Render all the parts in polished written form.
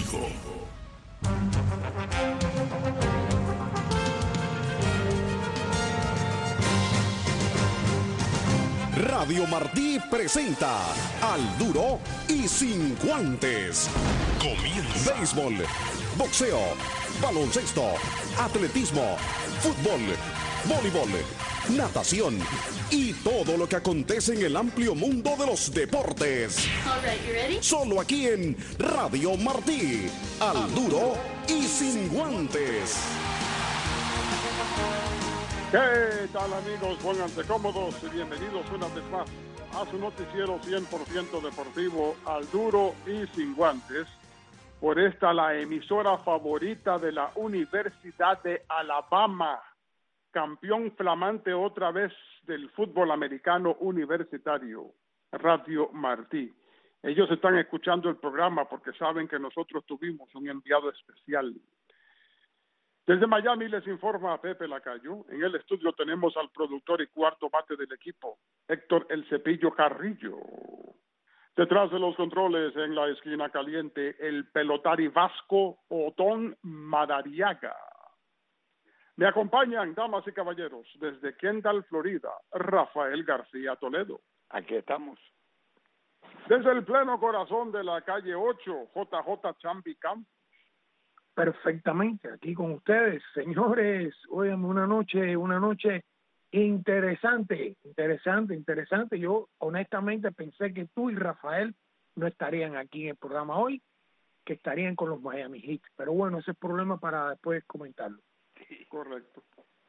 Olímpico. Radio Martí presenta Al Duro y Sin Guantes. Comienza. Béisbol, boxeo, baloncesto, atletismo, fútbol, voleibol, natación y todo lo que acontece en el amplio mundo de los deportes. All right, you ready? Solo aquí en Radio Martí. Al Duro y Sin Guantes. ¿Qué tal, amigos? Pónganse cómodos y bienvenidos una vez más a su noticiero 100% deportivo, Al Duro y Sin Guantes. Por esta, la emisora favorita de la Universidad de Alabama, campeón flamante otra vez del fútbol americano universitario, Radio Martí. Ellos están escuchando el programa porque saben que nosotros tuvimos un enviado especial. Desde Miami les informa Pepe Lacayo. En el estudio tenemos al productor y cuarto bate del equipo, Héctor El Cepillo Carrillo. Detrás de los controles, en la esquina caliente, el pelotari vasco Otón Madariaga. Me acompañan, damas y caballeros, desde Kendall, Florida, Rafael García Toledo. Aquí estamos. Desde el pleno corazón de la calle 8, JJ Chambi Camp. Perfectamente, aquí con ustedes, señores. Óyeme, una noche interesante. Yo honestamente pensé que tú y Rafael no estarían aquí en el programa hoy, que estarían con los Miami Heat, pero bueno, ese es problema para después comentarlo. Sí, correcto.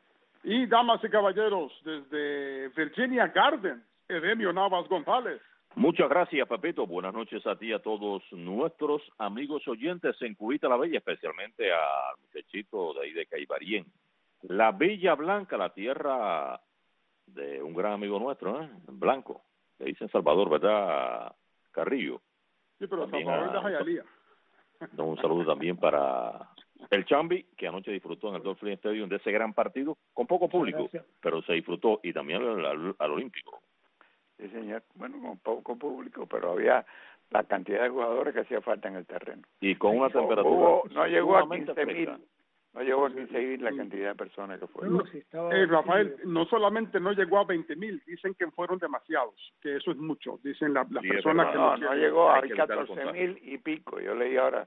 Y damas y caballeros, desde Virginia Gardens, Edemio Navas González. Muchas gracias, Pepito. Buenas noches a ti y a todos nuestros amigos oyentes en Cubita la Bella, especialmente al muchachito de ahí de Caibarien. La Villa Blanca, la tierra de un gran amigo nuestro, Blanco, que dice en Salvador, ¿verdad, Carrillo? Sí, pero Salvador de Jayalía. Un saludo también para el Chambi, que anoche disfrutó en el Dolphin Stadium de ese gran partido, con poco público, pero se disfrutó, y también al Olímpico. Sí, señor. Bueno, con poco público, pero había la cantidad de jugadores que hacía falta en el terreno. Y con una temperatura... no llegó a 15,000. No llegó a 15,000 la cantidad de personas que fueron. Rafael, no solamente no llegó a 20,000, dicen que fueron demasiados, que eso es mucho, dicen las personas que no llegó a 14,000 y pico. Yo leí ahora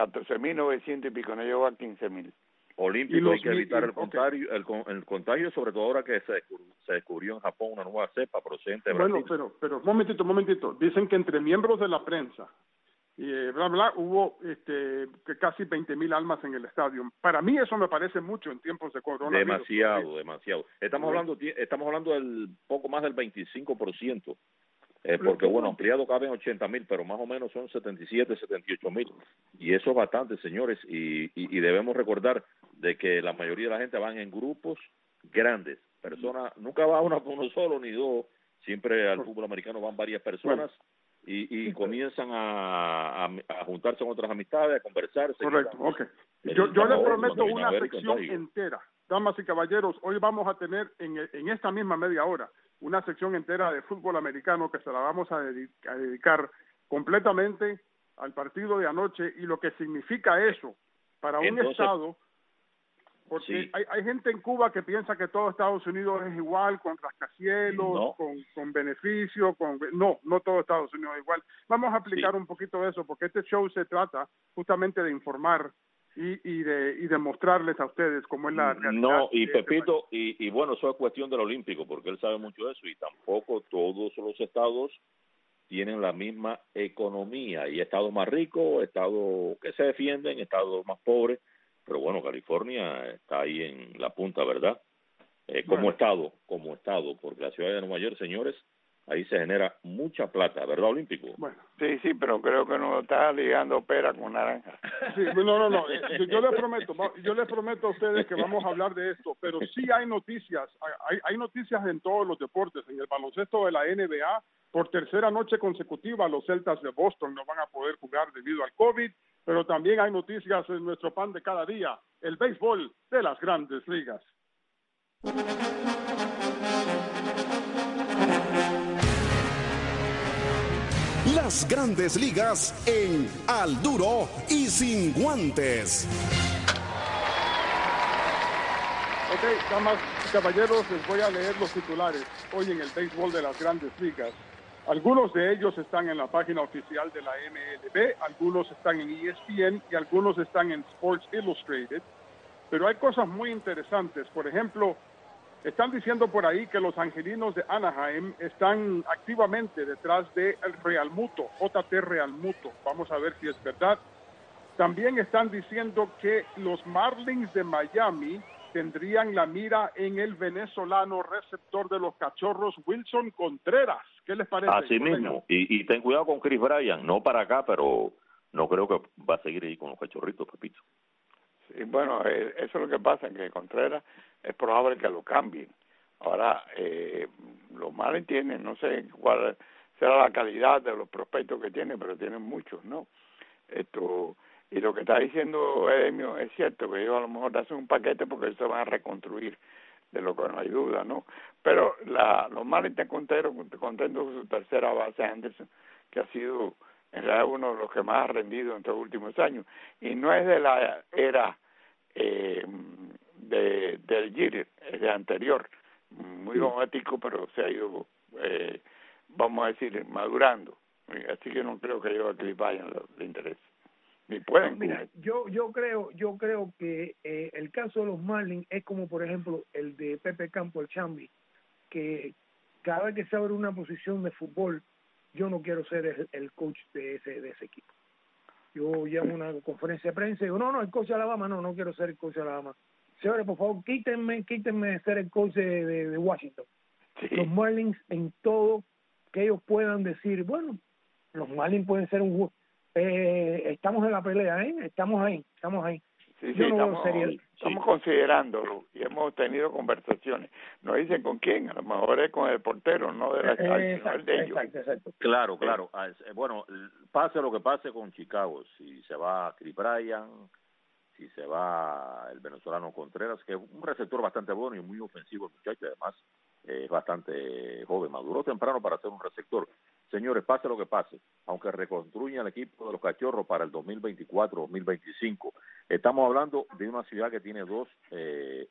14,900 y pico, no llegó a 15,000. Olímpico, hay que evitar el contagio, sobre todo ahora que se descubrió en Japón una nueva cepa procedente de Brasil. Bueno, pero momentito. Dicen que entre miembros de la prensa y hubo que casi 20,000 almas en el estadio. Para mí eso me parece mucho en tiempos de coronavirus. Demasiado. Estamos hablando del poco más del 25%. Porque bueno, ampliado caben 80,000, pero más o menos son 77, 78,000, y eso es bastante, señores, y debemos recordar de que la mayoría de la gente van en grupos grandes, personas, nunca va uno solo ni dos, siempre al fútbol americano van varias personas, y comienzan a juntarse con otras amistades, a conversar. Correcto, ok. Yo les prometo una sección entera, damas y caballeros. Hoy vamos a tener en esta misma media hora una sección entera de fútbol americano que se la vamos a dedicar completamente al partido de anoche y lo que significa eso para un estado, porque sí. hay gente en Cuba que piensa que todo Estados Unidos es igual, con rascacielos, con beneficios, no todo Estados Unidos es igual. Vamos a explicar un poquito de eso, porque este show se trata justamente de informar y de mostrarles a ustedes cómo es la realidad. No, y Pepito, y bueno, eso es cuestión del Olímpico, porque él sabe mucho de eso, y tampoco todos los estados tienen la misma economía. Hay estados más ricos, estados que se defienden, estados más pobres, pero bueno, California está ahí en la punta, ¿verdad? Como estado, porque la ciudad de Nueva York, señores, ahí se genera mucha plata, ¿verdad, Olímpico? Bueno, sí, pero creo que nos está ligando pera con naranja. Sí, no. Yo les prometo a ustedes que vamos a hablar de esto, pero sí hay noticias, hay noticias en todos los deportes. En el baloncesto de la NBA, por tercera noche consecutiva, los Celtas de Boston no van a poder jugar debido al COVID, pero también hay noticias en nuestro pan de cada día, el béisbol de las grandes ligas. las Grandes Ligas en Al Duro y Sin Guantes. Ok, damas y caballeros, les voy a leer los titulares hoy en el béisbol de las Grandes Ligas. Algunos de ellos están en la página oficial de la MLB, algunos están en ESPN y algunos están en Sports Illustrated. Pero hay cosas muy interesantes. Por ejemplo, están diciendo por ahí que los angelinos de Anaheim están activamente detrás de el Realmuto, JT Realmuto. Vamos a ver si es verdad. También están diciendo que los Marlins de Miami tendrían la mira en el venezolano receptor de los Cachorros, Wilson Contreras. ¿Qué les parece? Así mismo. Y ten cuidado con Chris Bryant. No para acá, pero no creo que va a seguir ahí con los Cachorritos, Pepito. Sí, bueno, eso es lo que pasa, que Contreras es probable que lo cambien. Ahora, los Marlins tienen, no sé cuál será la calidad de los prospectos que tienen, pero tienen muchos, ¿no? Y lo que está diciendo Edemio es cierto, que ellos a lo mejor hacen un paquete porque ellos se van a reconstruir, de lo que no hay duda, ¿no? Pero los Marlins están contentos con su tercera base, Anderson, que ha sido en realidad uno de los que más ha rendido en estos últimos años. Y no es de la era del Jeter, es de anterior, muy romántico, pero se ha ido, vamos a decir, madurando. Así que no creo que a ellos a Chris Bryant le interese. Ni pueden. Mira, yo creo que el caso de los Marlins es como, por ejemplo, el de Pepe Campo, el Chambi, que cada vez que se abre una posición de fútbol, yo no quiero ser el coach de ese equipo. Yo llamo una conferencia de prensa y digo, no, el coach de Alabama, no quiero ser el coach de Alabama. Señores, por favor, quítenme de ser el coach de Washington. Sí. Los Marlins, en todo que ellos puedan decir, bueno, los Marlins pueden ser un... estamos en la pelea, estamos ahí. Sí, estamos considerándolo y hemos tenido conversaciones. No dicen con quién, a lo mejor es con el portero, no de la sino de ellos. Exacto. Claro. Bueno, pase lo que pase con Chicago, si se va Chris Bryant, si se va el venezolano Contreras, que es un receptor bastante bueno y muy ofensivo el muchacho, además es bastante joven, maduró temprano para ser un receptor. Señores, pase lo que pase, aunque reconstruyan el equipo de los Cachorros para el 2024-2025, estamos hablando de una ciudad que tiene dos sedes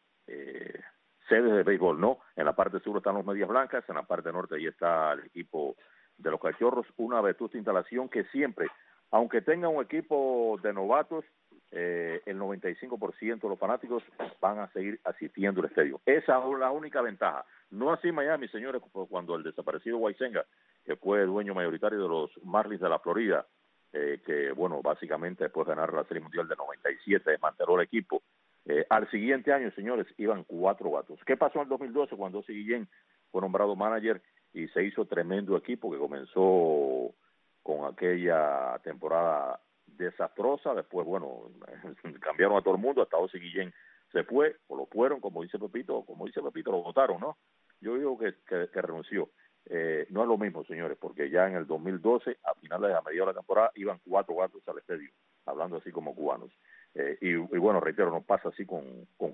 de béisbol, ¿no? En la parte sur están los Medias Blancas, en la parte norte ahí está el equipo de los Cachorros, una vetusta instalación que siempre, aunque tenga un equipo de novatos, el 95% de los fanáticos van a seguir asistiendo al estadio. Esa es la única ventaja. No así Miami, señores, cuando el desaparecido Waisenga, que fue dueño mayoritario de los Marlins de la Florida, que, bueno, básicamente después de ganar la Serie Mundial de 97, desmanteló el equipo. Al siguiente año, señores, iban 4 gatos. ¿Qué pasó en el 2012 cuando Ozzie Guillén fue nombrado manager y se hizo tremendo equipo que comenzó con aquella temporada desastrosa? Después, bueno, cambiaron a todo el mundo, hasta Ozzie Guillén se fue, o lo fueron, como dice Pepito, lo votaron, ¿no? Yo digo que renunció. No es lo mismo, señores, porque ya en el 2012, a finales a mediados de la temporada, iban 4 gatos al estadio, hablando así como cubanos. Y bueno, reitero, no pasa así con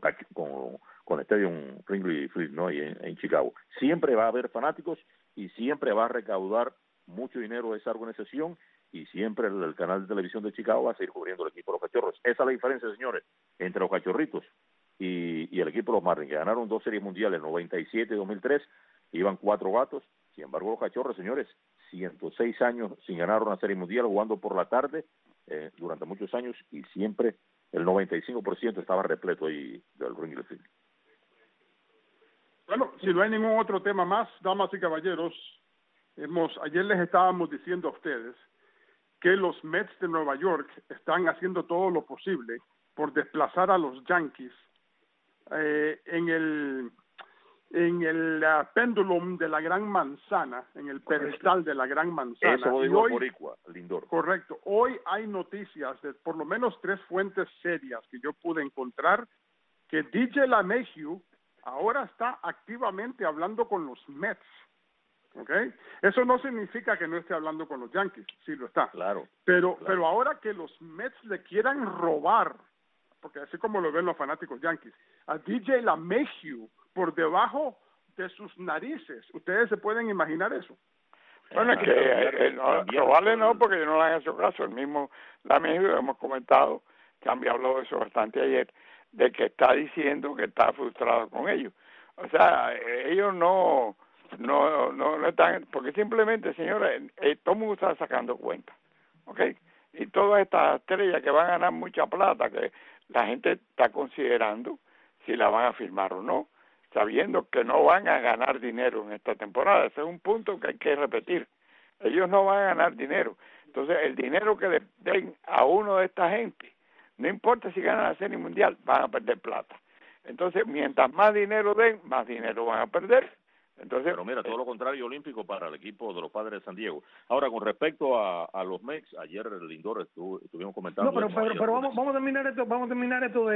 Stadium Wrigley Field, ¿no? Y en Chicago. Siempre va a haber fanáticos y siempre va a recaudar mucho dinero esa organización y siempre el canal de televisión de Chicago va a seguir cubriendo el equipo de los Cachorros. Esa es la diferencia, señores, entre los Cachorritos y el equipo de los Marlins, que ganaron 2 series mundiales, 97 y 2003, iban 4 gatos. Sin embargo, los Cachorros, señores, 106 años sin ganar una serie mundial, jugando por la tarde durante muchos años, y siempre el 95% estaba repleto ahí del Wrigley Field. Bueno, si no hay ningún otro tema más, damas y caballeros, ayer les estábamos diciendo a ustedes que los Mets de Nueva York están haciendo todo lo posible por desplazar a los Yankees en el péndulum de la Gran Manzana, en el pedestal de la Gran Manzana. Eso lo digo Boricua, Lindor. Correcto. Hoy hay noticias de por lo menos 3 fuentes serias que yo pude encontrar que DJ LeMahieu ahora está activamente hablando con los Mets. ¿Okay? Eso no significa que no esté hablando con los Yankees, sí lo está. Claro. Pero ahora que los Mets le quieran robar, porque así como lo ven los fanáticos Yankees, a DJ LeMahieu por debajo de sus narices, ¿ustedes se pueden imaginar eso? Bueno, es que no vale no, porque no le han hecho caso. El mismo Lemegio, hemos comentado, que han hablado de eso bastante ayer, de que está diciendo que está frustrado con ellos. O sea, ellos no están, porque simplemente, señores, todo el mundo está sacando cuenta, ¿ok? Y todas estas estrellas que van a ganar mucha plata, que la gente está considerando si la van a firmar o no, sabiendo que no van a ganar dinero en esta temporada. Ese es un punto que hay que repetir. Ellos no van a ganar dinero. Entonces, el dinero que le den a uno de esta gente, no importa si ganan la Serie Mundial, van a perder plata. Entonces, mientras más dinero den, más dinero van a perder. Entonces, pero mira, todo lo contrario olímpico para el equipo de los Padres de San Diego. Ahora, con respecto a los Mets, ayer Lindor estuvimos comentando. No, pero vamos a terminar esto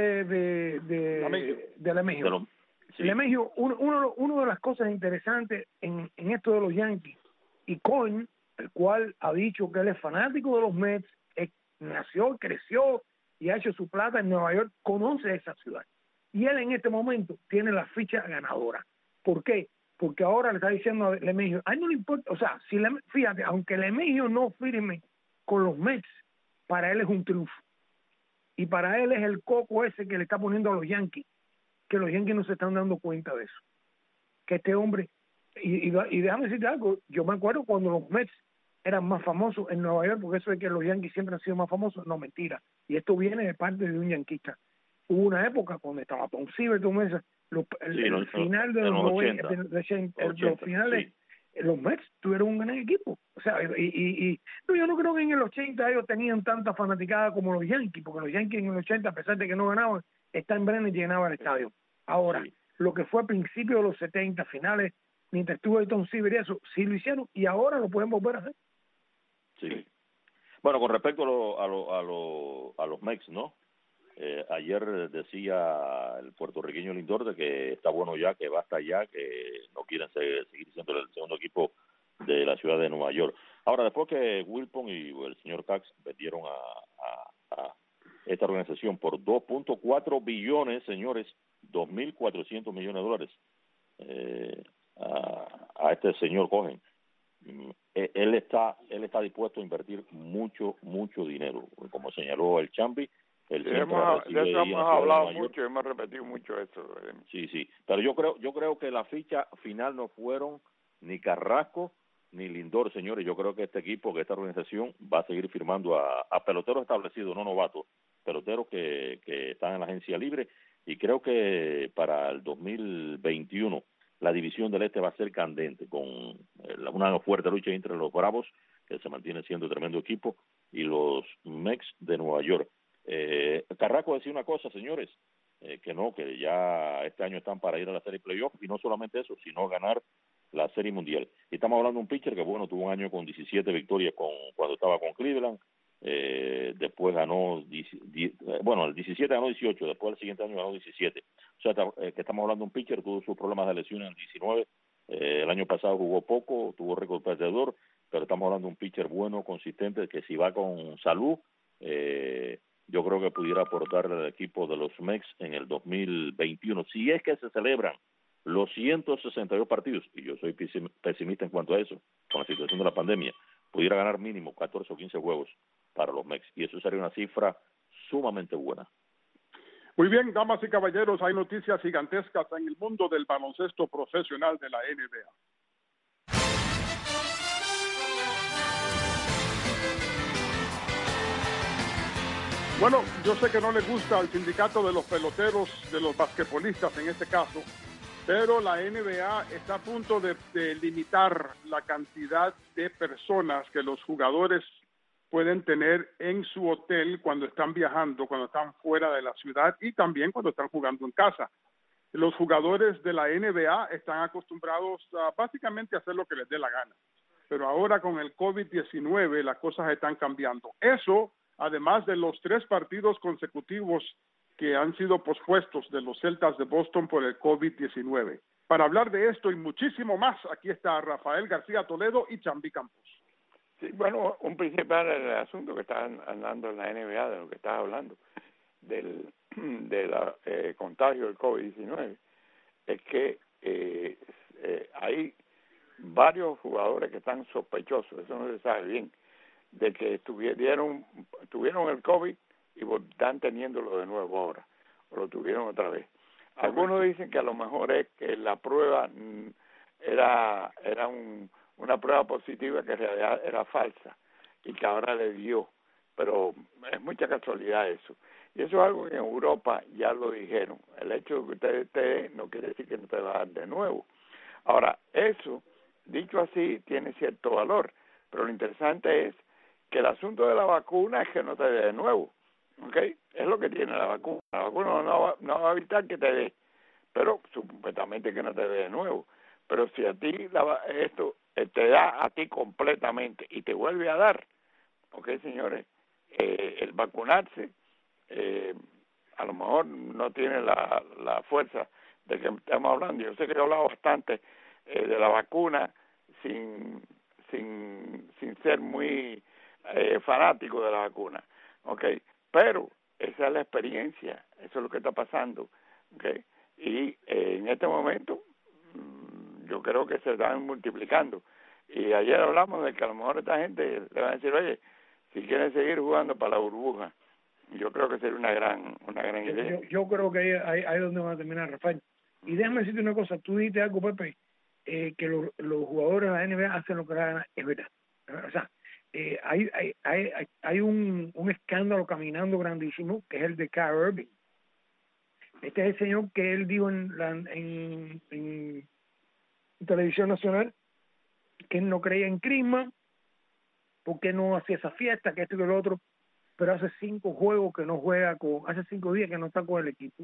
de Lemegio. Sí. Lemegio, uno de las cosas interesantes en esto de los Yankees, y Cohen, el cual ha dicho que él es fanático de los Mets, nació, creció y ha hecho su plata en Nueva York, conoce esa ciudad. Y él en este momento tiene la ficha ganadora. ¿Por qué? Porque ahora le está diciendo a Lemegio, a él no le importa, o sea, fíjate, aunque Lemegio no firme con los Mets, para él es un triunfo. Y para él es el coco ese que le está poniendo a los Yankees, que los Yankees no se están dando cuenta de eso. Que este hombre, y déjame decirte algo, yo me acuerdo cuando los Mets eran más famosos en Nueva York, porque eso de que los Yankees siempre han sido más famosos, no, mentira. Y esto viene de parte de un yanquista. Hubo una época cuando estaba Tom Seaver, el final de los 90, los finales, sí. Los Mets tuvieron un gran equipo. O sea, no, yo no creo que en el 80 ellos tenían tanta fanaticada como los Yankees, porque los Yankees en el 80, a pesar de que no ganaban, Stan Brennan llenaba el estadio. Ahora, sí. Lo que fue a principios de los 70, finales, mientras estuvo el Tom Seaver y eso, sí lo hicieron y ahora lo pueden volver a hacer. Sí. Bueno, con respecto a los Mets, ¿no? Ayer decía el puertorriqueño Lindor de que está bueno ya, que basta ya, que no quieren seguir siendo el segundo equipo de la ciudad de Nueva York. Ahora, después que Wilpon y el señor Cox vendieron a esta organización por 2.4 billones, señores, 2.400 millones de dólares a este señor Cohen. Él está dispuesto a invertir mucho dinero, como señaló el Chambi. De eso hemos hablado mucho, hemos repetido mucho eso. Sí, pero yo creo que la ficha final no fueron ni Carrasco ni Lindor, señores. Yo creo que este equipo, que esta organización va a seguir firmando a peloteros establecidos, no novatos, peloteros que están en la agencia libre, y creo que para el 2021 la división del este va a ser candente, con una fuerte lucha entre los Bravos, que se mantiene siendo tremendo equipo, y los Mets de Nueva York. Carrasco decía una cosa, señores, que ya este año están para ir a la serie playoff, y no solamente eso, sino ganar la serie mundial. Y estamos hablando de un pitcher que, bueno, tuvo un año con 17 victorias cuando estaba con Cleveland, después ganó, el 17 ganó 18, después el siguiente año ganó 17. O sea, que estamos hablando de un pitcher, tuvo sus problemas de lesión en el 19, el año pasado jugó poco, tuvo récord perdedor, pero estamos hablando de un pitcher bueno, consistente, que si va con salud, yo creo que pudiera aportarle al equipo de los Mets en el 2021, si es que se celebran los 162 partidos, y yo soy pesimista en cuanto a eso, con la situación de la pandemia, pudiera ganar mínimo 14 o 15 juegos para los Mets, y eso sería una cifra sumamente buena. Muy bien, damas y caballeros, hay noticias gigantescas en el mundo del baloncesto profesional de la NBA. Bueno, yo sé que no le gusta al sindicato de los peloteros, de los basquetbolistas en este caso, pero la NBA está a punto de limitar la cantidad de personas que los jugadores pueden tener en su hotel cuando están viajando, cuando están fuera de la ciudad y también cuando están jugando en casa. Los jugadores de la NBA están acostumbrados básicamente a hacer lo que les dé la gana, pero ahora con el COVID-19 las cosas están cambiando. Eso, además de los 3 partidos consecutivos que han sido pospuestos de los Celtas de Boston por el COVID-19. Para hablar de esto y muchísimo más, aquí está Rafael García Toledo y Chambi Campos. Sí, bueno, un principal asunto que está andando en la NBA, de lo que estás hablando, del contagio del COVID-19, es que hay varios jugadores que están sospechosos, eso no se sabe bien, de que tuvieron el COVID y están teniéndolo de nuevo ahora, o lo tuvieron otra vez. Algunos dicen que a lo mejor es que la prueba era una prueba positiva que en realidad era falsa y que ahora le dio, pero es mucha casualidad eso. Y eso es algo que en Europa ya lo dijeron. El hecho de que usted esté no quiere decir que no te va a dar de nuevo. Ahora, eso, dicho así, tiene cierto valor, pero lo interesante es que el asunto de la vacuna es que no te dé de nuevo, ¿ok? Es lo que tiene la vacuna. La vacuna no va a evitar que te dé, pero supuestamente que no te dé de nuevo. Pero si a ti esto te da a ti completamente y te vuelve a dar, ¿ok, señores? El vacunarse a lo mejor no tiene la fuerza de que estamos hablando. Yo sé que he hablado bastante de la vacuna sin ser muy fanático de la vacuna, okay, pero esa es la experiencia, eso es lo que está pasando, okay, y en este momento yo creo que se están multiplicando, y ayer hablamos de que a lo mejor esta gente le va a decir, oye, si quieren seguir jugando para la burbuja, yo creo que sería una gran idea. Yo creo que ahí es donde van a terminar, Rafael. Y déjame decirte una cosa, tú dijiste algo, Pepe, que los jugadores de la NBA hacen lo que la gana, es verdad. O sea, hay un escándalo caminando grandísimo, que es el de Kyrie Irving. Este es el señor que él dijo en televisión nacional que él no creía en Crisma, porque no hacía esa fiesta, que esto y que lo otro, pero hace 5 juegos que no juega hace 5 días que no está con el equipo,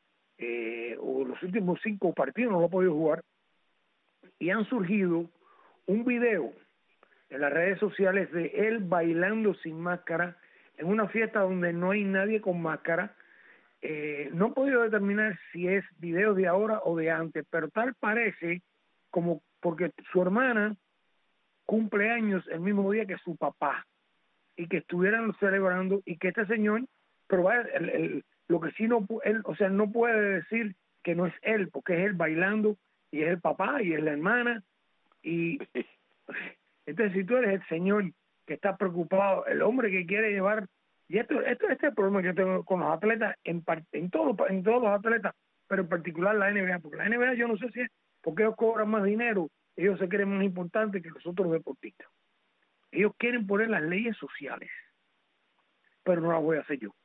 o los últimos 5 partidos no lo ha podido jugar, y han surgido un video en las redes sociales de él bailando sin máscara en una fiesta donde no hay nadie con máscara. No he podido determinar si es video de ahora o de antes, pero tal parece como porque su hermana cumple años el mismo día que su papá y que estuvieran celebrando y que este señor, pero lo que sí no puede decir que no es él, porque es él bailando y es el papá y es la hermana y entonces si tú eres el señor que está preocupado, el hombre que quiere llevar, y este es el problema que tengo con los atletas en todos los atletas, pero en particular la NBA, porque la NBA yo no sé si es porque ellos cobran más dinero, ellos se creen más importantes que los otros deportistas. Ellos quieren poner las leyes sociales, pero no las voy a hacer yo.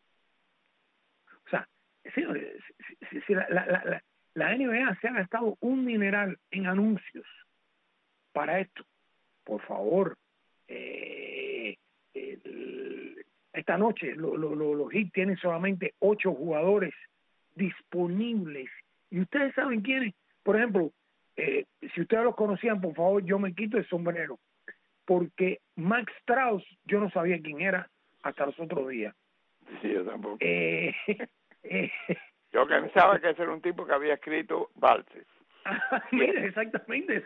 O sea, señores, si la NBA se ha gastado un dineral en anuncios para esto, por favor, esta noche los Heat tienen solamente 8 jugadores disponibles. Y ustedes saben quiénes. Por ejemplo, si ustedes los conocían, por favor, yo me quito el sombrero. Porque Max Strauss, yo no sabía quién era hasta los otros días. Sí, yo tampoco. Yo pensaba que ese era un tipo que había escrito valses. Mira, exactamente.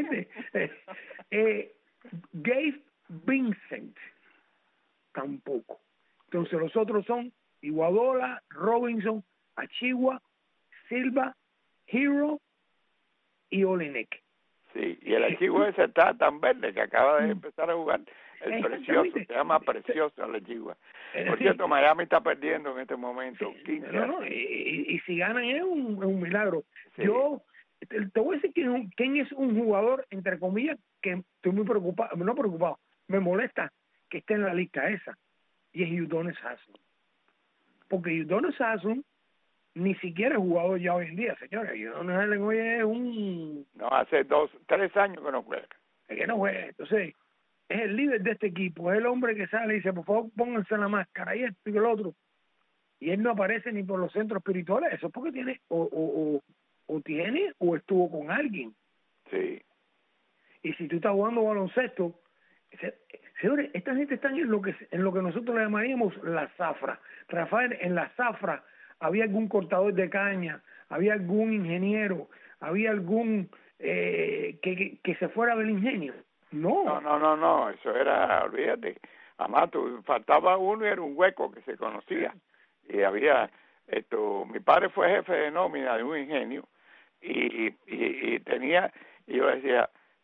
Gabe Vincent, tampoco. Entonces los otros son Iguodala, Robinson, Achiuwa, Silva, Hero y Olenek. Sí, y el Achiuwa ese está tan verde que acaba de empezar a jugar. El Precioso, se llama Precioso el Achiuwa. Por cierto, Miami está perdiendo en este momento. Sí, y si ganan es un milagro. Sí. Yo te voy a decir quién es un jugador, entre comillas, que estoy muy preocupado, no preocupado, me molesta que esté en la lista esa, y es Udonis Haslem. Porque Udonis Haslem ni siquiera es jugador ya hoy en día, señores. Udonis Haslem hoy es un... No, hace 3 años que no juega. Es que no juega, entonces es el líder de este equipo, es el hombre que sale y dice, por favor, pónganse la máscara, y esto y el otro. Y él no aparece ni por los centros espirituales, eso es porque tiene, o tiene, o estuvo con alguien. Sí. Y si tú estás jugando baloncesto, señores, esta gente está en lo que nosotros le llamaríamos la zafra. Rafael, en la zafra había algún cortador de caña, había algún ingeniero, había algún que se fuera del ingenio. No, eso era, olvídate, además faltaba uno y era un hueco que se conocía. Y había, mi padre fue jefe de nómina de un ingenio y tenía, y yo decía,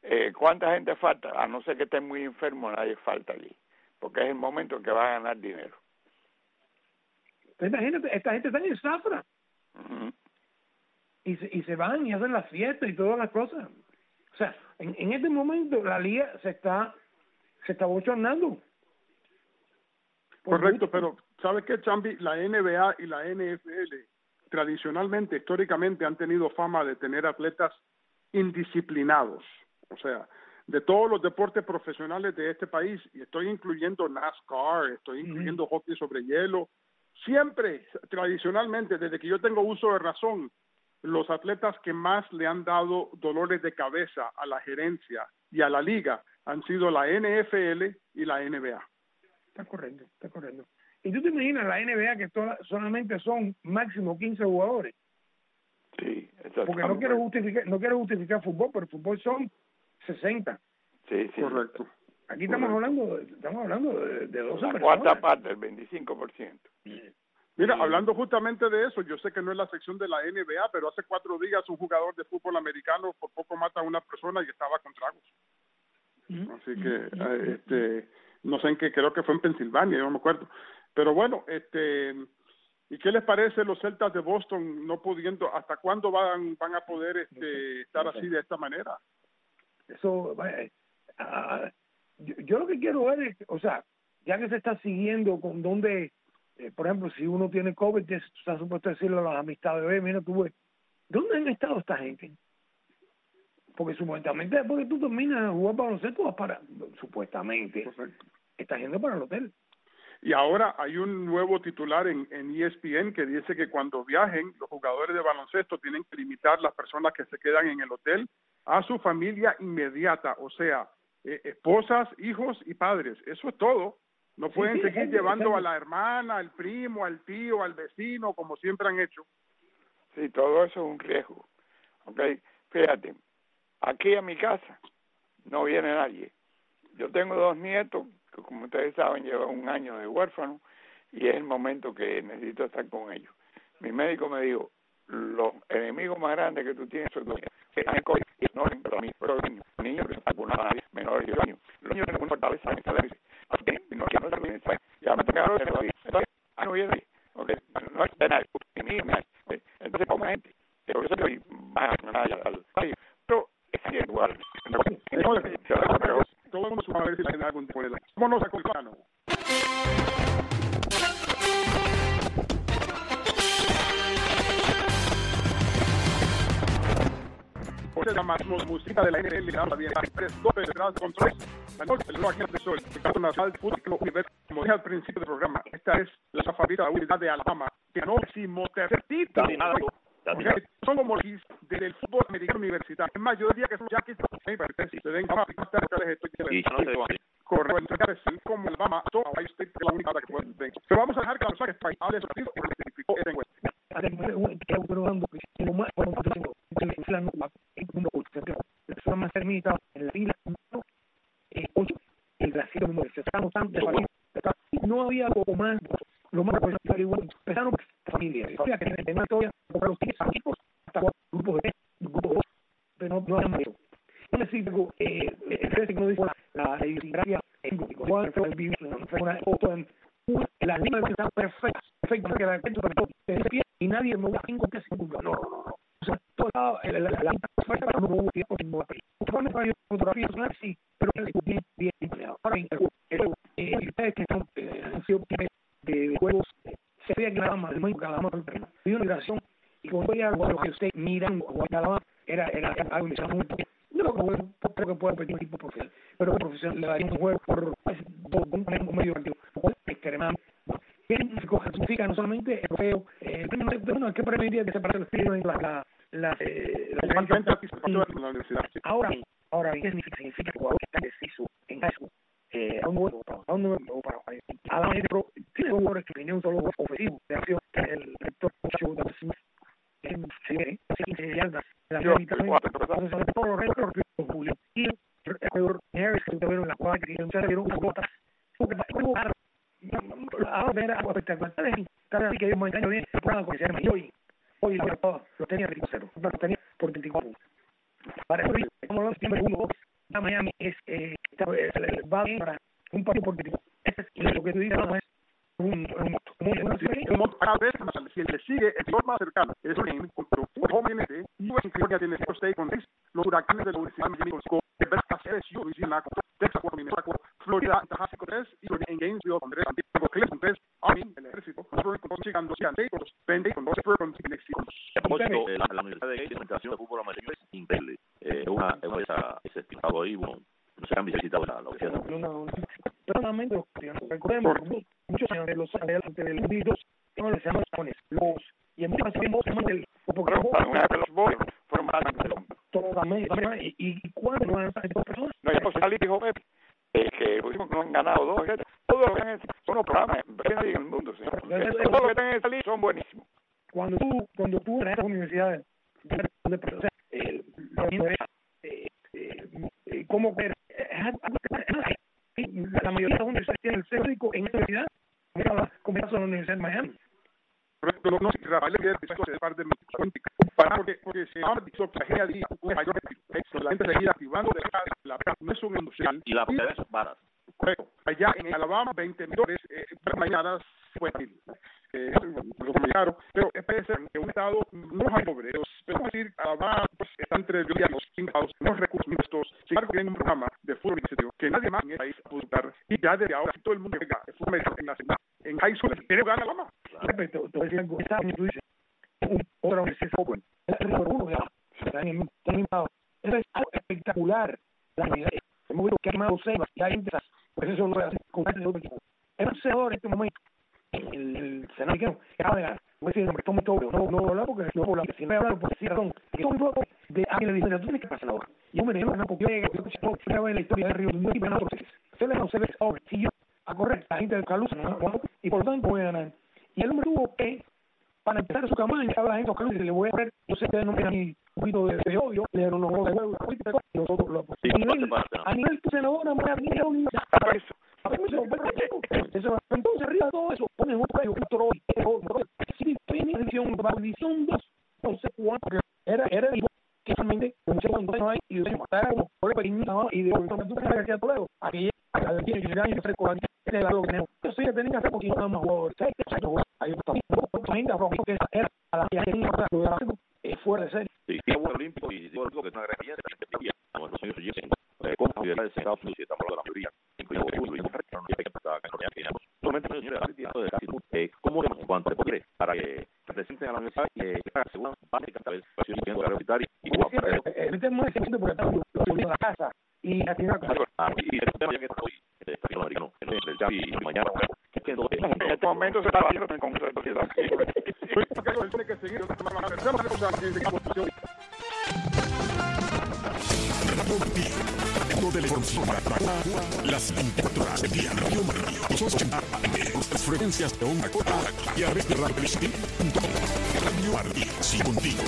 ¿cuánta gente falta? A no ser que esté muy enfermo, nadie falta allí, porque es el momento en que va a ganar dinero. Esta gente está en el Zafra. Uh-huh. Y se van y hacen las fiestas y todas las cosas. O sea, en este momento la liga se está bochornando. Correcto, pero ¿sabes qué, Chambi? La NBA y la NFL tradicionalmente, históricamente, han tenido fama de tener atletas indisciplinados. O sea, de todos los deportes profesionales de este país, y estoy incluyendo NASCAR, estoy incluyendo hockey sobre hielo, siempre, tradicionalmente, desde que yo tengo uso de razón, los atletas que más le han dado dolores de cabeza a la gerencia y a la liga han sido la NFL y la NBA. Está correcto. ¿Y tú te imaginas la NBA que solamente son máximo 15 jugadores? Sí, exacto. Porque no quiero justificar fútbol, pero el fútbol son 60. Sí. Correcto. Aquí estamos hablando de 12 la personas. cuarta parte, el 25%. Mira, hablando justamente de eso, yo sé que no es la sección de la NBA, pero hace 4 días un jugador de fútbol americano por poco mata a una persona y estaba con tragos. Así que, no sé en qué, creo que fue en Pensilvania, yo no me acuerdo. Pero bueno, ¿y qué les parece los Celtas de Boston no pudiendo, hasta cuándo van a poder estar así de esta manera? Eso, yo lo que quiero ver es, o sea, ya que se está siguiendo con donde, por ejemplo, si uno tiene COVID, está supuesto decirle a las amistades, mira, tú ves, ¿dónde han estado esta gente? Porque supuestamente después que tú terminas de jugar baloncesto, vas para, supuestamente, estás yendo para el hotel. Y ahora hay un nuevo titular en ESPN que dice que cuando viajen, los jugadores de baloncesto tienen que limitar las personas que se quedan en el hotel a su familia inmediata, o sea, esposas, hijos y padres. Eso es todo. No pueden seguir llevando a la hermana, al primo, al tío, al vecino, como siempre han hecho. Sí, todo eso es un riesgo. Okay, fíjate, aquí a mi casa no viene nadie. Yo tengo 2 nietos que, como ustedes saben, llevan 1 año de huérfano y es el momento que necesito estar con ellos. Mi médico me dijo, los enemigos más grandes que tú tienes son los no los niños menores de 8 años. Los niños tienen una fortaleza ya me tocaron no viene, okay, no es penal, entonces como gente, pero eso que más al país, pero es igual. Todo el mundo suele ver si la algún tipo de la. Vámonos a Colcano. Por la más música de la NFL, habla bien, 3-2 detrás con 3. La noche, el aquí de sol, el caso nacional, fútbol, universo, como dije al principio del programa, esta es la favorita unidad de Alabama, que no decimotercer título. Son como los del fútbol americano universitario. Es más, yo diría que son Jackie se den correcto, entonces como Alabama, Ohio State es la única que pueden ver. Pero vamos a dejar que la persona que hable de eso porque le identificó esta encuesta. La persona más terminada en la fila 8, el Brasil número 60, no había algo más, lo más empezaron familias, que tenían todavía por los equipos hasta grupos de grupos, pero no había más eso. No necesito el no dijo la idiosincrasia en grupo, fue una foto en la línea está perfecta que la gente de pie y nadie me hubiera 5 que 5 no. O sea, toda la fuerza no hubo tiempo sin mover. Fotografías sí, pero bien empleado. Ahora ustedes que han sido de juegos se veía que nada más había una migración y cuando voy a jugar que usted miran nada más era algo muy no creo que pueda pedir un equipo profesional, pero profesional le daría un juego por un medio partido extremadamente ¿qué significa no solamente el trofeo bueno, ¿qué permitiría que se parezca la universidad? Ahora ¿qué significa el jugador que está indeciso en high school? A un nuevo para tiene jugadores que tienen un solo ofensivo de acción el rector Smith se ve 15 yardas la mitad todos los récords Julio y Harris que tuvieron la cuadra que se dieron una bota ahora ver algo espectacular cada vez que yo mañana bien para conocer hoy lo tenía 0 lo tenía por 24 para eso como los siempre 1 va bien para un partido político. Ese es lo que tú dices, no es un moto. Cada vez más, si le sigue el peor más cercano, es un game contra un joven y en California tiene Fresno State con los huracanes de la Universidad de Miami con Nebraska, LSU, Louisiana con Texas con Minnesota con Florida, Tallahassee con 3 y en Gainesville con 3, Santiago Cleveland con 3, Army, el ejército, con Michigan 2, con 20, con 12, con Mexico. La Universidad de Gainesville, la de fútbol americano es increíble. Ese estado ahí, bueno, no se han visitado la universidad. Personalmente, recordemos, muchos años de los adelante del 2002, que no les llamamos los y en muchas veces del totalmente y cuándo no han estado personas. No, ya José dijo Pepe, que no han ganado 2, todos los que han hecho son los programas en el mundo, ¿sí? Todos los que están en esa liga son buenísimos. Cuando tú en estas universidades, o sea, cómo la mayoría de las universidades tienen el cédico en esta universidad, como el caso de la Universidad de Miami. No, Rafael de parte de porque se ha dicho que la gente la gente seguía activando de la no es un industrial y la propiedad son varas. Correcto. Allá en Alabama, $20,000 mañana fue pero puede ser que un estado no hay pobre, pero vamos a decir, Alabama pues, está entre los estados, los recursos estos, sin embargo tienen un programa de fútbol universitario que nadie más en el país puede usar y ya desde ahora todo el mundo juega el fútbol en high school quiere jugar a Alabama. Perfecto, te voy a decir algo, tú dices, otra universidad joven, el número uno de Alabama, eso es algo espectacular, la unidad, hemos visto que ha armado selvas y hay intereses, pues eso lo hace con de otro equipo. Es un senador en este momento, el senador que acaba de ganar, voy a decir el nombre, Tommy Tobio, no voy a hablar porque no voy a hablar, si no voy a hablar por decir razón, que Tommy Tobio de alguien le dice, tú tienes que pasar ahora. Y yo me digo, no, porque yo voy a la historia de Río, no hay ganar otros se le conoce ahora, si yo a correr, la gente de Calusa, y por lo tanto voy a ganar. Y el hombre tuvo que, para empezar su campaña, habla la gente de Calusa y le voy a poner, yo sé que no tiene ni un poquito de odio, le dieron unos de huevo, y nosotros lo a nivel senador, no voy a venir a unir entonces arriba de todo eso ponen un juego si tiene edición 2 no sé cuánto era el que realmente no hay y de matar como por pequeñito y de que Toledo aquí tiene que años que con ese es algo que tenemos yo sé que tienen que hacer porque no más jugadores hay que era a la que fuera de serie sí fue olímpico y digo que es una gran experiencia los señores llegan con autoridades de Estados Unidos y estamos hablando de la mayoría ¿cómo en cuanto a poder para que presenten a la universidad y la segunda parte cada vez el tema es que por ejemplo la casa y la tienda y el tema ya que estoy americano y mañana en este momento se está haciendo en el Congreso de Sociedad tiene que seguir de la información para las 24 horas del día. Radio Martí, 80 las frecuencias de onda corta y a través de radiotelesití.com. Radio Martí, sí contigo.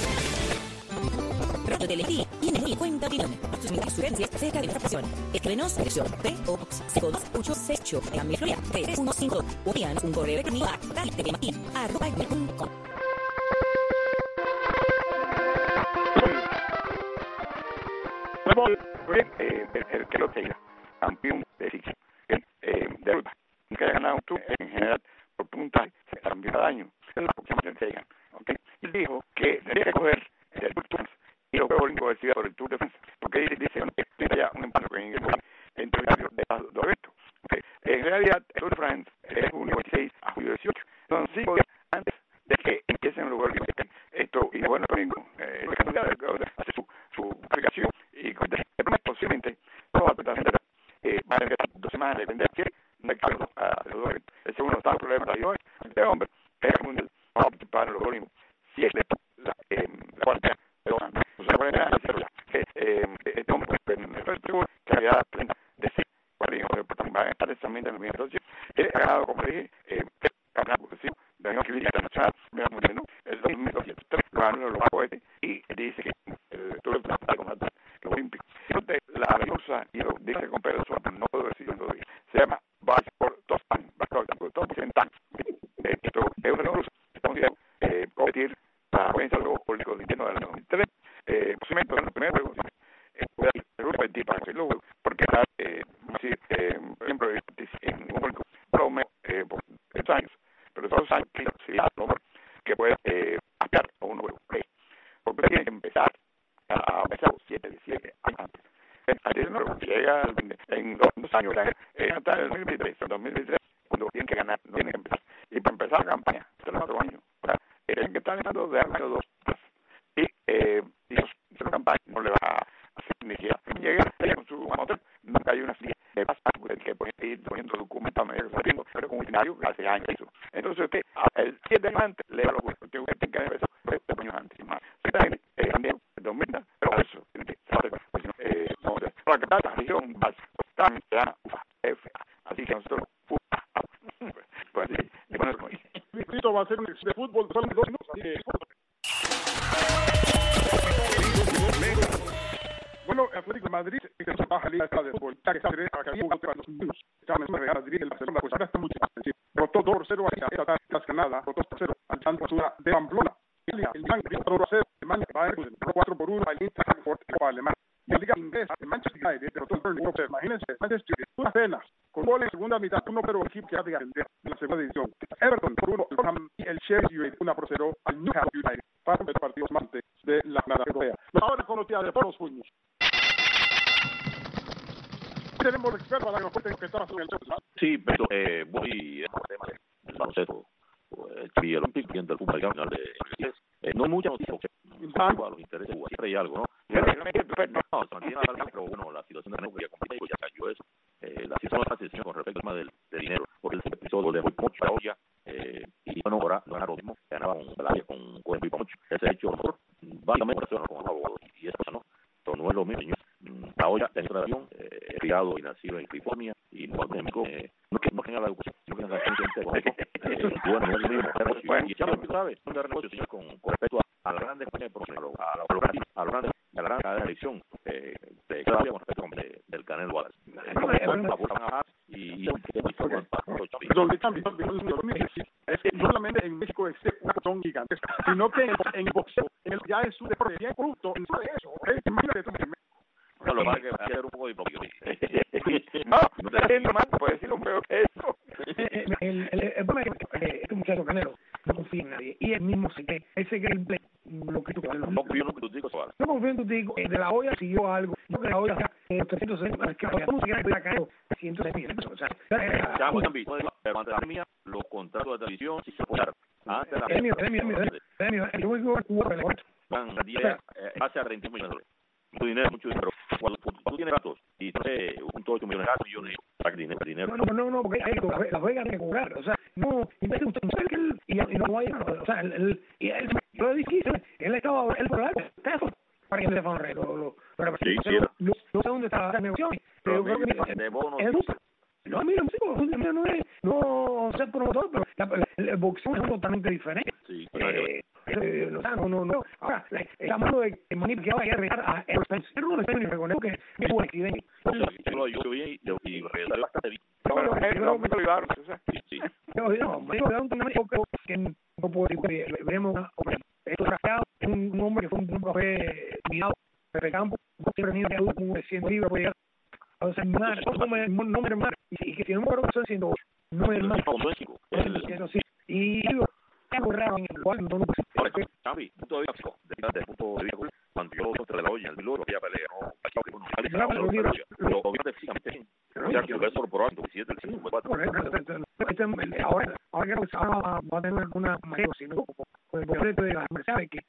Radio Telesití tiene muy en cuenta opinión. Sus sugerencias acerca de nuestra posición. Escríbenos a dirección P.O.X.868 en Amir Florida 3315 o envíanos un correo electrónico a radiotelesití@gmail.com. El que lo tenga, campeón de ficción, de Europa, que haya ganado un tour en general por puntaje, se cambió cada año, es la próxima que entregan, ¿okay? Y dijo que tendría que coger el Tour de France y los Juegos Olímpicos decía por el Tour de France, porque dice que haya un empate entre los dos eventos. Okay. En realidad, el Tour de France es junio 26 a julio 18, son 5 días antes de que empiecen los Juegos Olímpicos. Esto, y bueno, domingo, hace su aplicación y posiblemente toda la presentación va a tener 2 semanas de vender que no hay cargo a los dos eventos. El segundo está el problema de hoy, de hombre, que es mundial, va a participar en los Olímpicos. Si es la cuarentena, pero no se puede nada hacerla. Este hombre, que había de 6 va a estar exactamente en el mismo. Entonces, ha ganado, como dije, ganado posesión de la Unión Internacional, el 2003, lo ganó los cohetes y dice que todo el trabajo con los olímpicos. Entonces, la rusa, y lo dice con Pedro Suárez, no puedo decirlo todavía, se llama Basketball Tospan, esto es una rusa, estamos diciendo, competir para comenzar los Juegos Olímpicos de invierno del año 2003, posiblemente en el primer juego, puede competir para conseguir los juegos, porque vamos a decir, posibilidad que puede aspirar a un nuevo rey. Porque usted tiene que empezar a empezar 17 años antes. Llega en 2 años, hasta el 2023, en 2023, cuando tienen que ganar, no tienen que empezar. Y para empezar la campaña, hasta los 4 años, tienen que estar ganando de año 2 más. Y la campaña no le va a hacer ni siquiera llegar con su motor, nunca hay una serie de pasos que puede ir poniendo documentos, pero con un escenario que hace años eso. Entonces usted, el 7 de antes, le da los huevos, usted tiene que empezar 7 años antes, más. También, 2000, pero eso, no, la que la región también se llama UFA, así que nosotros pues sí, y bueno, Esto va a ser un de fútbol, son 2 minutos, así que... Bueno, Atlético de Madrid, que se baja liga de fútbol, que se regresa a que había jugado los niños, estaban en Real Madrid, el Barcelona, pues ahora está mucho más sencillo. Rotó 2-0 a esta Canadá, rotó 2-0 al Santos de Pamplona, Italia, el Milan, 2-0, Alemania, Bayern, 4-1 al Inter Frankfurt, Copa Alemana. Y la Liga Inglesa, el Manchester United, derrotó el Burnley 1-0. Imagínense, Manchester United, una cena, con goles en segunda mitad, 1-0 el equipo que ha de ascender en la segunda división. Everton, 1-1, el Fulham y el Sheffield United, 1-0 al Newcastle United, para los partidos más de la Canadá Europea. Ahora con los de por los puños. Tenemos el experto para que nos cuente que está sobre el tema. Sí, pero voy al tema del baloncesto. Y el Olympic y el fútbol americano no hay mucha noticia a los intereses, siempre hay algo, ¿no? No, se mantiene la calma, pero bueno, la situación de Canelo ya complicó, ya cayó eso. La situación de la decisión con respecto al tema del dinero, porque el episodio de hoy mucho la olla, y bueno, ahora no era lo mismo, ganaba con Wendy Pomoch, ese hecho, básicamente con abogados, y esa cosa no, pero no es lo mismo, señor. La olla en esta nación, criado y nacido en California, y no es que tenga la educación, sino que tenga la experiencia bueno, no es lo mismo. Y ya lo sabe, son de negocio, señor, con respecto a la grande compañía de profesionales, a la gran cadena de elección de cada día con respecto del Canelo Wallace. Es que no solamente en México es una cuestión gigantesca, sino que en el boxeo, ya es un deporte bien producto, en eso, imagínate tú. No, lo que va a ser un poco diplomático. No te decir más, puedes decir lo peor que eso. El problema es que este muchacho Canelo no confía en nadie, y él mismo se cree, lo que tú no confío en lo que tú digas, no confío en tu digo, de la olla siguió algo, yo que la olla los 306, es que no se quiere Canelo 106 pesos, o sea, pero ante la pandemia, los contratos de televisión sí se pueden dar. Antes la yo voy a jugar van hace a 30 millones de dólares. Mucho dinero. Cuando tú tienes datos y tienes un 8 millones de millones, saca dinero. No, porque Las Vegas tiene que cobrar, o sea, no, y no hay, o sea, lo difícil, él estaba, él por algo, para que se le rey, no sé dónde está la negociación, pero creo que de bonos. No, mira, no ser promotor, pero el boxeo es totalmente diferente. Sí, no. Ahora, estamos hablando de que Manny que va a regresar a Errol Spence. Errol Spence me reconozco que es un accidente. Yo vi y regresé bastante bien. No me olvidaron. Sí. Que no puedo decir, veremos esto es un hombre que fue un café mirado de campo, siempre tenía que un 100 libras por llegar. O sea, no me mal, y que si no me acuerdo son 108, no me mal. Y digo, algo raro en el cual no lo puse. Xavi, punto de vista, desde el punto de vista, cuando yo contra la olla, el milagro que ya pelea, lo vio físicamente bien. O sea, que lo ves solo por alto, 7, el 5, 4. Ahora va a tener una manera, sino con el boleto de las Mercedes, que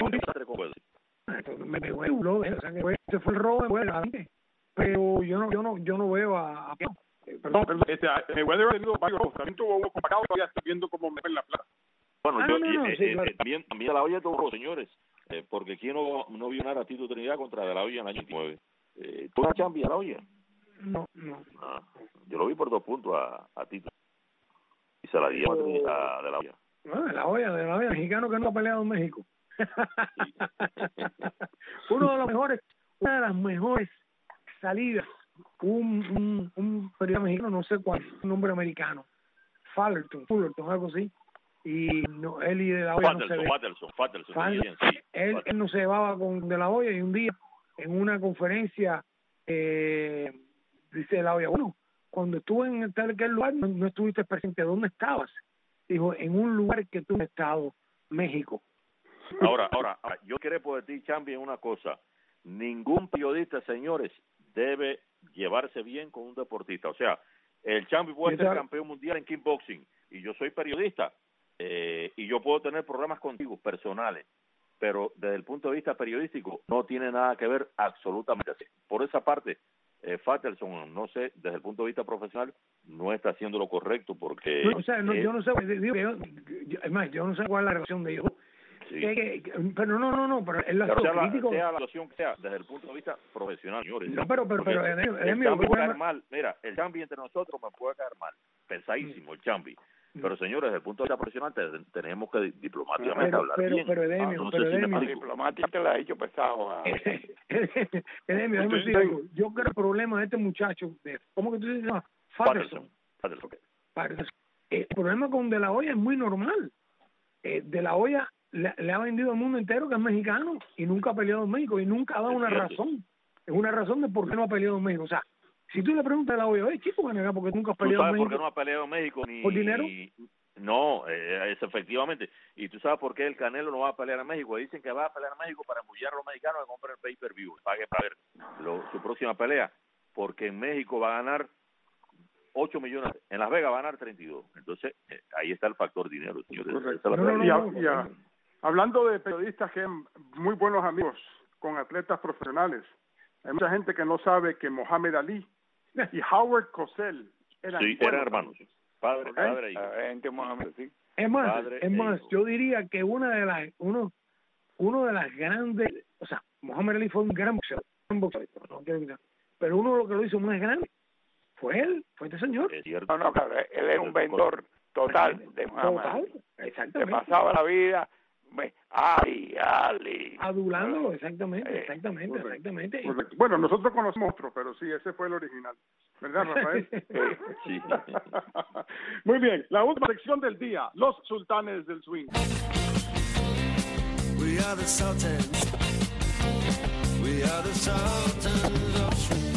me pegó el ulo, o sea, que ese fue el robo de la gente. Pero yo no veo a Perdón, Mayweather ha tenido varios robos, también tuvo uno complicado, todavía estoy viendo cómo me ven la plata. Bueno, claro. también a la olla tuvo, señores, porque ¿quién no vio nada a Tito Trinidad contra De La Hoya en el año 89? ¿Tú la champion a La Hoya? No. Yo lo vi por 2 puntos a Tito. Y se la dio a De La Hoya. De La Hoya, mexicano que no ha peleado en México. Una de las mejores salidas, un periodista mexicano, no sé cuál, un nombre americano, Fullerton, algo así, y no, él y De La Hoya él no se llevaba con De La Hoya, y un día en una conferencia dice De La Hoya, bueno, cuando estuve en aquel lugar no estuviste presente, ¿dónde estabas? dijo, en un lugar que tú has estado, México. Ahora, yo quiero de ti, Chambi, una cosa. Ningún periodista, señores, debe llevarse bien con un deportista. O sea, el Chambi puede ser campeón mundial en kickboxing y yo soy periodista y yo puedo tener problemas contigo personales, pero desde el punto de vista periodístico no tiene nada que ver absolutamente así. Por esa parte, Faitelson, no sé, desde el punto de vista profesional, no está haciendo lo correcto porque... No, o sea, no, yo no sé, es más, yo no sé cuál es la relación de ellos. Sí. Pero no, pero el asunto crítico... sea la situación que sea, desde el punto de vista profesional, señores. No, pero el Chambi puede caer mal. Mira, el Chambi entre nosotros me puede caer mal. Pesadísimo el Chambi. Pero señores, desde el punto de vista profesional tenemos que diplomáticamente hablar bien. Pero Edemio, diplomática te la ha hecho pesado. Edemio, déjame decir algo. Yo creo que el problema de este muchacho, ¿cómo que tú dices? Faitelson. El problema con De La Hoya es muy normal. De La Hoya le ha vendido al mundo entero que es mexicano y nunca ha peleado en México y nunca ha dado una razón. Es una razón de por qué no ha peleado en México. O sea, si tú le preguntas a La Hoya, oye, chico, ven acá, porque nunca has peleado en México. ¿Por qué no ha peleado en México? ¿Por dinero? No, es efectivamente. Y tú sabes por qué el Canelo no va a pelear en México. Dicen que va a pelear en México para embullar a los mexicanos a comprar el pay-per-view, pague para ver su próxima pelea, porque en México va a ganar 8 millones, en Las Vegas va a ganar 32. Entonces, ahí está el factor dinero, señores. Hablando de periodistas que son muy buenos amigos con atletas profesionales, hay mucha gente que no sabe que Mohamed Ali y Howard Cosell eran hermanos. Padre e hijo. Es más, yo diría que uno de las grandes, o sea, Mohamed Ali fue un gran boxeador, pero uno de los que lo hizo más grande fue este señor. No, claro, él era un vendedor total de Muhammad. Total, exactamente. Se pasaba la vida Ali. Adulándolo, exactamente. Correcto. Bueno, nosotros conocemos otro, pero sí, ese fue el original. ¿Verdad, Rafael? Sí. Muy bien, la última sección del día, los sultanes del swing. We are the sultans. We are the sultans of swing.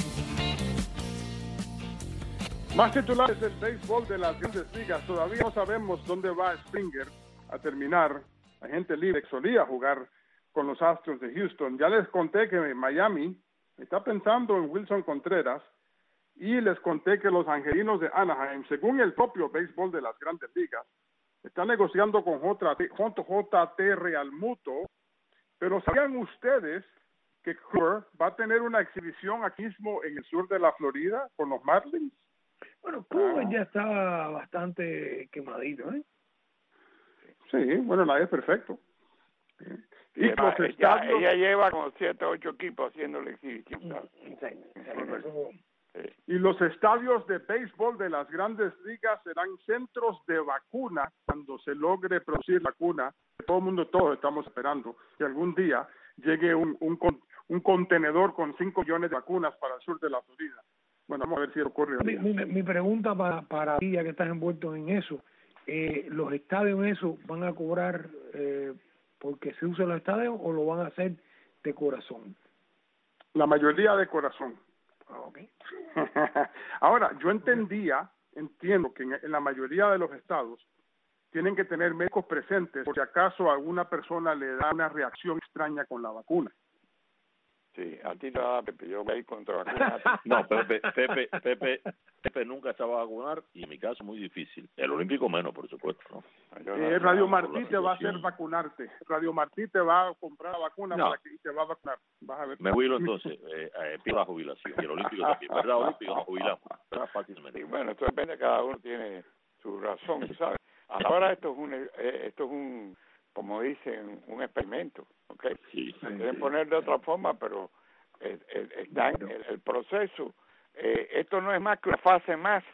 Más titulares del béisbol de las grandes ligas. Todavía no sabemos dónde va Springer a terminar. Agente libre que solía jugar con los Astros de Houston. Ya les conté que Miami está pensando en Wilson Contreras y les conté que los Angelinos de Anaheim, según el propio béisbol de las grandes ligas, están negociando con JT Realmuto, pero ¿sabían ustedes que Kluber va a tener una exhibición aquí mismo en el sur de la Florida con los Marlins? Bueno, Kluber ya estaba bastante quemadito, ¿eh? Sí, bueno, nadie es perfecto. Y los estadios... ella lleva como 7 o 8 equipos haciendo la exhibición. Y los estadios de béisbol de las grandes ligas serán centros de vacuna cuando se logre producir vacuna. Todos estamos esperando que algún día llegue un contenedor con 5 millones de vacunas para el sur de la Florida. Bueno, vamos a ver si ocurre. Mi pregunta para ti, ya que estás envuelto en eso, ¿los estadios en eso van a cobrar porque se usan los estadios o lo van a hacer de corazón? La mayoría de corazón. Okay. Ahora, yo entiendo que en la mayoría de los estados tienen que tener médicos presentes por si acaso a alguna persona le da una reacción extraña con la vacuna. Sí, a ti te da, Pepe, yo voy a ir contra vacuna. No, Pepe nunca se va a vacunar y en mi caso muy difícil. El olímpico menos, por supuesto, ¿no? Radio Martí te va a hacer vacunarte. Radio Martí te va a comprar la vacuna para que te va a vacunar. Vas a ver. Me jubilo entonces, pido la jubilación. Y el olímpico también, ¿verdad? Olímpico nos jubilamos, fácilmente. Y bueno, esto depende, cada uno tiene su razón, ¿sabes? Ahora esto es un como dicen, un experimento, ¿ok? Sí. Quieren poner de otra forma, pero está en el proceso. Esto no es más que una fase más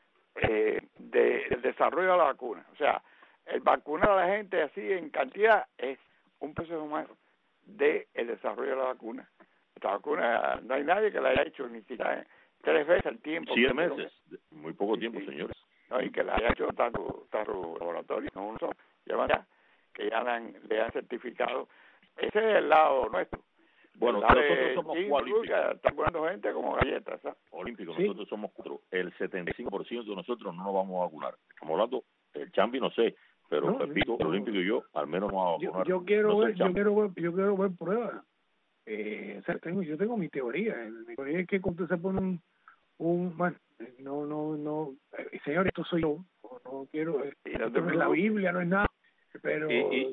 del desarrollo de la vacuna. O sea, el vacunar a la gente así en cantidad es un proceso más del desarrollo de la vacuna. Esta vacuna, no hay nadie que la haya hecho ni siquiera 3 veces el tiempo. 7 meses, muy poco tiempo, señores. No, y que la haya hecho tanto laboratorios, no uno solo, llevan ya, que ya le han certificado. Ese es el lado nuestro. Bueno, nosotros somos 4. Están poniendo gente como galletas, ¿sabes? Olímpicos, nosotros somos 4. El 75% de nosotros no nos vamos a vacunar. Estamos hablando el Chambi no sé, pero Pepito, el Olímpico y yo, al menos vamos a vacunar. Yo quiero ver pruebas. O sea, yo tengo mi teoría. Mi teoría es que cuando se pone bueno, no, señor, esto soy yo. No quiero, esto no es la Biblia, no es nada. Pero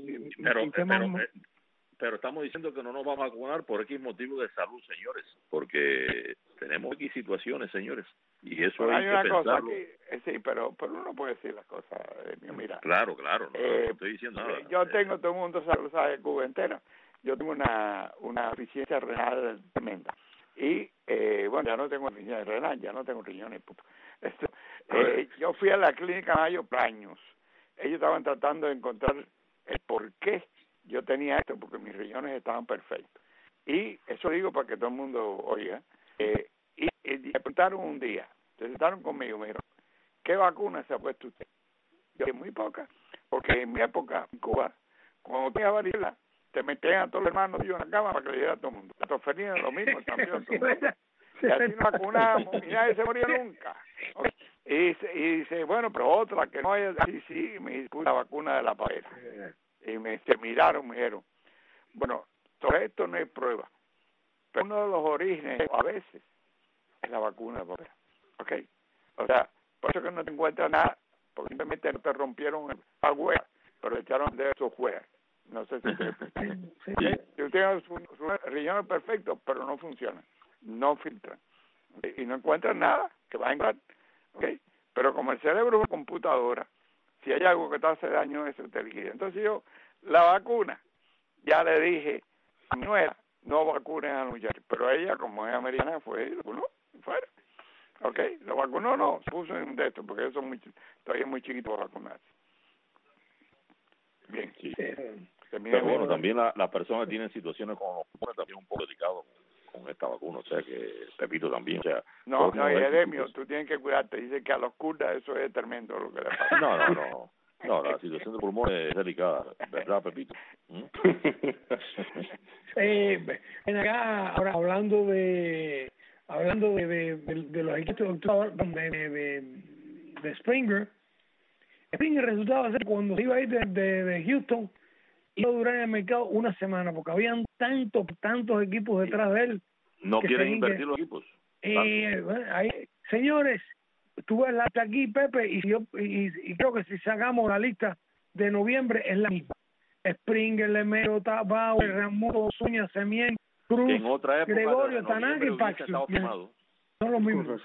estamos diciendo que no nos vamos a vacunar por X motivo de salud, señores, porque tenemos X situaciones, señores, y eso hay una cosa pensarlo. sí, pero uno puede decir las cosas, mira. Claro, no estoy diciendo nada. Yo tengo, todo el mundo sabe Cuba entera, yo tengo una deficiencia renal tremenda, y bueno, ya no tengo deficiencia renal, ya no tengo riñones, yo fui a la clínica Mayo por años. Ellos estaban tratando de encontrar el por qué yo tenía esto, porque mis riñones estaban perfectos. Y eso digo para que todo el mundo oiga. Y me preguntaron un día, se sentaron conmigo, me dijeron, ¿qué vacuna se ha puesto usted? Yo dije, muy poca, porque en mi época, en Cuba, cuando tenía varicela, te metían a todos los hermanos en la cama para que le diera a todo el mundo. La tosferina es lo mismo, también. Y así nos vacunábamos y nadie se moría nunca. Y dice, bueno, pero otra que no haya, sí, me puse la vacuna de la pavera. Y se miraron, me dijeron, bueno, todo esto no es prueba, pero uno de los orígenes a veces es la vacuna de la pavera. ¿Ok? O sea, por eso que no te encuentras nada, porque simplemente no te rompieron el hardware, pero le echaron de software. No sé si usted tiene sus riñones perfectos, pero no funcionan, no filtran. Y no encuentran nada que va a encontrar. ¿Okay? Pero como el cerebro es una computadora, si hay algo que te hace daño, eso te liquida. Entonces yo, la vacuna, ya le dije a mi nuera, no vacunen a los muchachos, pero ella, como es americana, fue y vacunó, fuera. ¿Ok? Lo vacunó, no, se puso en un de estos, porque ellos son todavía muy chiquitos para vacunarse. Bien. Sí. Pero bueno, también las personas tienen situaciones como también un poco delicadas con esta vacuna, o sea que, repito también, o sea... No, Jeremio, tú tienes que cuidarte, dice que a los kurdas eso es tremendo lo que le pasa. No, la situación del pulmón es delicada, ¿verdad, Pepito? Ven acá, ahora hablando de los equipos de Springer resultaba ser cuando se iba a ir de Houston, iba a durar en el mercado una semana, porque habían tantos equipos detrás de él. No quieren invertir los equipos. Señores, tú ves la lista aquí, Pepe, y creo que si sacamos la lista de noviembre es la misma. Springer, Lemero, Bauer, Ramón, Zúñiga, Semien, Cruz, en otra época, Gregorio, Tanaka y Paxton. Son los mismos.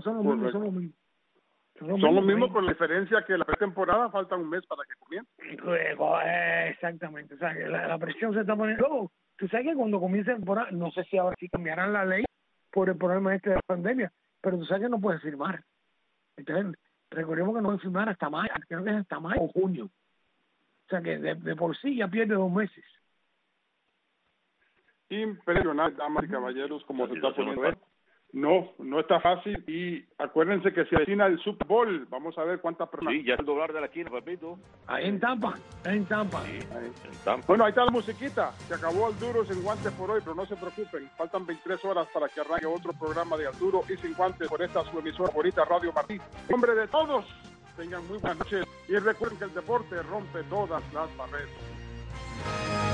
Son los mismos con la diferencia que la pretemporada falta un mes para que comience. Exactamente, o sea, que la presión se está poniendo. Luego, tú sabes que cuando comience la temporada, no sé si ahora sí cambiarán la ley por el problema de la pandemia, pero tú sabes que no puedes firmar. Entonces, recordemos que no puedes firmar hasta mayo, creo que es hasta mayo o junio. O sea que de por sí ya pierde 2 meses. Impresionante, damas y caballeros, como se está poniendo esto. No está fácil, y acuérdense que se avecina el Super Bowl. Vamos a ver cuántas personas. Sí, ya es el doblar de la esquina, Pepito. Ahí en Tampa. Sí, en Tampa. Bueno, ahí está la musiquita. Se acabó Al Duro Sin Guantes por hoy, pero no se preocupen. Faltan 23 horas para que arranque otro programa de Al Duro y Sin Guantes por esta su emisora favorita, Radio Martí. En nombre de todos, tengan muy buenas noches y recuerden que el deporte rompe todas las barreras.